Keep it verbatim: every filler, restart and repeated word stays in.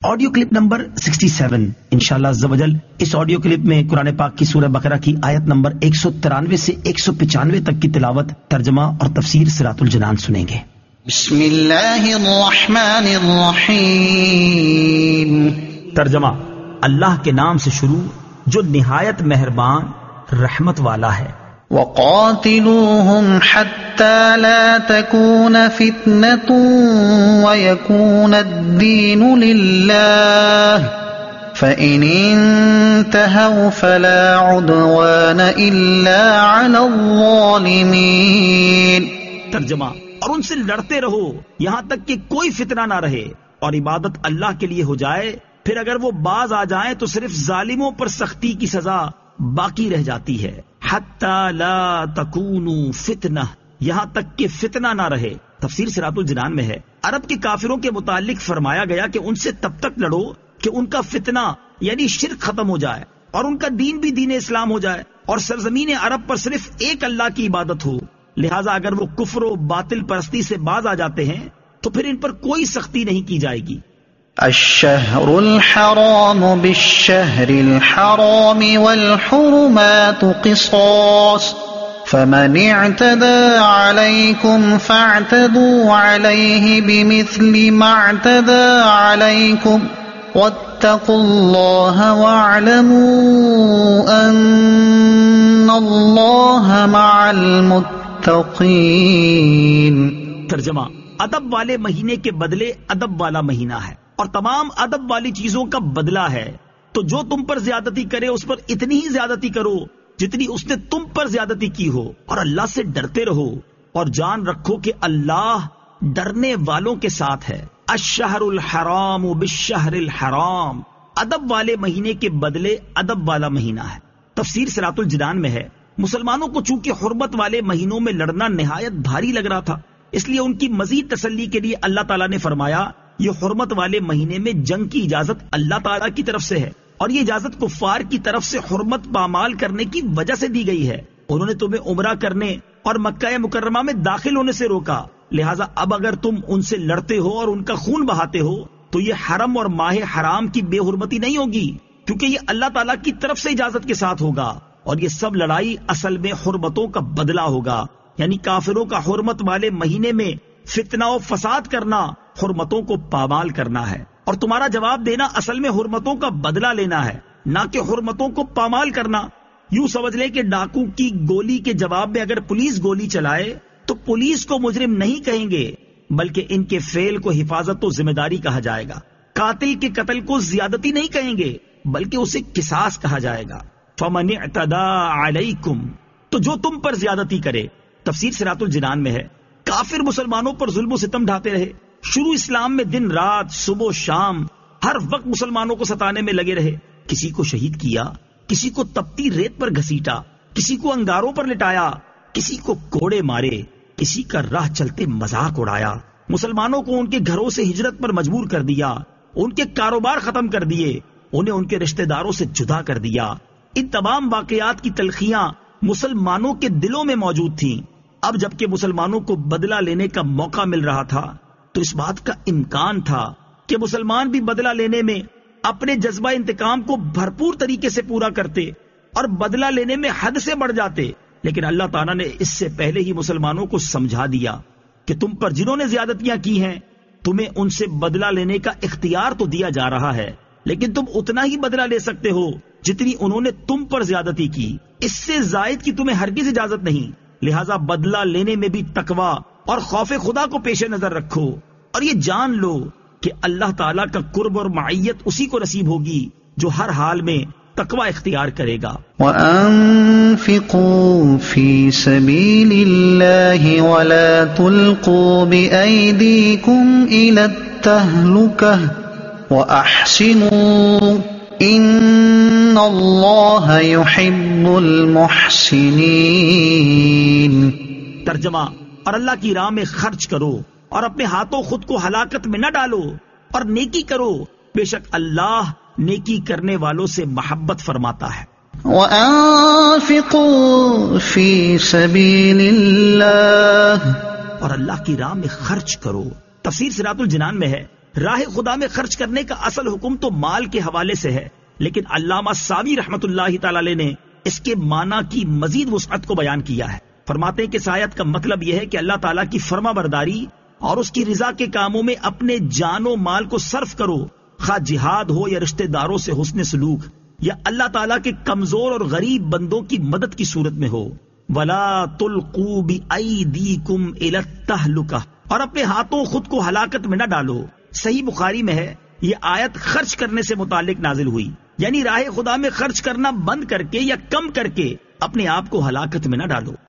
Audio clip number sixty seven انشاءاللہ عز و جل اس آڈیو کلپ میں قرآن پاک کی سورہ بقرہ کی آیت نمبر ایک سو ترانوے سے ایک سو پچانوے تک کی تلاوت، ترجمہ اور تفسیر صراط الجنان سنیں گے۔ بسم اللہ الرحمن الرحیم۔ ترجمہ، اللہ کے نام سے شروع جو نہایت مہربان رحمت والا ہے۔ وقاتلوهم حتى لا تكون فتنة ويكون الدين لله فإن انتهوا فلا عدوان إلا على الظالمين۔ ترجمہ، اور ان سے لڑتے رہو یہاں تک کہ کوئی فتنہ نہ رہے اور عبادت اللہ کے لیے ہو جائے، پھر اگر وہ باز آ جائیں تو صرف ظالموں پر سختی کی سزا باقی رہ جاتی ہے۔ حتی لا تکونوا فتنہ، یہاں تک کہ فتنہ نہ رہے۔ تفسیر صراط الجنان میں ہے، عرب کے کافروں کے متعلق فرمایا گیا کہ ان سے تب تک لڑو کہ ان کا فتنہ یعنی شرک ختم ہو جائے اور ان کا دین بھی دین اسلام ہو جائے اور سرزمین عرب پر صرف ایک اللہ کی عبادت ہو۔ لہٰذا اگر وہ کفر و باطل پرستی سے باز آ جاتے ہیں تو پھر ان پر کوئی سختی نہیں کی جائے گی۔ الشہر الحرام بالشہر الحرام والحرمات قصاص فمن اعتدى عليكم فاعتدوا عليه بمثل ما اعتدى عليكم واتقوا الله واعلموا ان الله مع المتقين۔ ترجمہ، ادب والے مہینے کے بدلے ادب والا مہینہ ہے اور تمام ادب والی چیزوں کا بدلہ ہے، تو جو تم پر زیادتی کرے اس پر اتنی ہی زیادتی کرو جتنی اس نے تم پر زیادتی کی ہو، اور اللہ سے ڈرتے رہو اور جان رکھو کہ اللہ ڈرنے والوں کے ساتھ ہے۔ الشہر الحرام بالشہر الحرام، ادب والے مہینے کے بدلے ادب والا مہینہ ہے۔ تفسیر صراط الجنان میں ہے، مسلمانوں کو چونکہ حرمت والے مہینوں میں لڑنا نہایت بھاری لگ رہا تھا، اس لیے ان کی مزید تسلی کے لیے اللہ تعالیٰ نے فرمایا یہ حرمت والے مہینے میں جنگ کی اجازت اللہ تعالیٰ کی طرف سے ہے، اور یہ اجازت کفار کی طرف سے حرمت پامال کرنے کی وجہ سے دی گئی ہے۔ انہوں نے تمہیں عمرہ کرنے اور مکہ مکرمہ میں داخل ہونے سے روکا، لہٰذا اب اگر تم ان سے لڑتے ہو اور ان کا خون بہاتے ہو تو یہ حرم اور ماہ حرام کی بے حرمتی نہیں ہوگی، کیونکہ یہ اللہ تعالیٰ کی طرف سے اجازت کے ساتھ ہوگا، اور یہ سب لڑائی اصل میں حرمتوں کا بدلہ ہوگا، یعنی کافروں کا حرمت والے مہینے میں فتنہ و فساد کرنا حرمتوں کو پامال کرنا ہے، اور تمہارا جواب دینا اصل میں حرمتوں کا بدلہ لینا ہے، نہ کہ حرمتوں کو پامال کرنا۔ یوں سمجھ لے کہ ڈاکو کی گولی کے جواب میں اگر پولیس گولی چلائے تو پولیس کو مجرم نہیں کہیں گے، بلکہ ان کے فعل کو حفاظت و ذمہ داری کہا جائے گا۔ قاتل کے قتل کو زیادتی نہیں کہیں گے بلکہ اسے قصاص کہا جائے گا۔ فمن اعتدى علیکم، تو جو تم پر زیادتی کرے۔ تفسیر صراط الجنان میں ہے، کافر مسلمانوں پر ظلم و ستم ڈھاتے رہے، شروع اسلام میں دن رات صبح و شام ہر وقت مسلمانوں کو ستانے میں لگے رہے، کسی کو شہید کیا، کسی کو تپتی ریت پر گھسیٹا، کسی کو انگاروں پر لٹایا، کسی کو کوڑے مارے، کسی کا راہ چلتے مذاق اڑایا، مسلمانوں کو ان کے گھروں سے ہجرت پر مجبور کر دیا، ان کے کاروبار ختم کر دیے، انہیں ان کے رشتہ داروں سے جدا کر دیا۔ ان تمام واقعات کی تلخیاں مسلمانوں کے دلوں میں موجود تھیں۔ اب جبکہ مسلمانوں کو بدلہ لینے کا موقع مل رہا تھا تو اس بات کا امکان تھا کہ مسلمان بھی بدلہ لینے میں اپنے جذبہ انتقام کو بھرپور طریقے سے پورا کرتے اور بدلہ لینے میں حد سے بڑھ جاتے، لیکن اللہ تعالیٰ نے اس سے پہلے ہی مسلمانوں کو سمجھا دیا کہ تم پر جنہوں نے زیادتیاں کی ہیں تمہیں ان سے بدلہ لینے کا اختیار تو دیا جا رہا ہے، لیکن تم اتنا ہی بدلہ لے سکتے ہو جتنی انہوں نے تم پر زیادتی کی، اس سے زائد کی تمہیں ہرگز اجازت نہیں۔ لہٰذا بدلہ لینے میں بھی تقوی اور خوف خدا کو پیش نظر رکھو، اور یہ جان لو کہ اللہ تعالیٰ کا قرب اور معیت اسی کو نصیب ہوگی جو ہر حال میں تقوی اختیار کرے گا۔ وَأَنفِقُوا فِي سَبِيلِ اللَّهِ وَلَا تُلْقُوا بِأَيْدِيكُمْ إِلَى التَّهْلُكَةِ وَأَحْسِنُوا إِنَّ اللَّهَ يُحِبُّ الْمُحْسِنِينَ۔ ترجمہ، اور اللہ کی راہ میں خرچ کرو اور اپنے ہاتھوں خود کو ہلاکت میں نہ ڈالو اور نیکی کرو، بے شک اللہ نیکی کرنے والوں سے محبت فرماتا ہے۔ وَأَنفِقُوا فِي سَبِيلِ اللَّهِ، اور اللہ کی راہ میں خرچ کرو۔ تفسیر صراط الجنان میں ہے، راہ خدا میں خرچ کرنے کا اصل حکم تو مال کے حوالے سے ہے، لیکن علامہ ساوی رحمت اللہ تعالی علیہ نے اس کے معنی کی مزید وسعت کو بیان کیا ہے۔ فرماتے ہیں کہ اس آیت کا مطلب یہ ہے کہ اللہ تعالیٰ کی فرما برداری اور اس کی رضا کے کاموں میں اپنے جان و مال کو صرف کرو، خواہ جہاد ہو یا رشتہ داروں سے حسن سلوک یا اللہ تعالیٰ کے کمزور اور غریب بندوں کی مدد کی صورت میں ہو۔ وَلَا تُلْقُوا بِأَيْدِيكُمْ إِلَى التَّهْلُكَةِ، اور اپنے ہاتھوں خود کو ہلاکت میں نہ ڈالو۔ صحیح بخاری میں ہے یہ آیت خرچ کرنے سے متعلق نازل ہوئی، یعنی راہ خدا میں خرچ کرنا بند کر کے یا کم کر کے اپنے آپ کو ہلاکت میں نہ ڈالو۔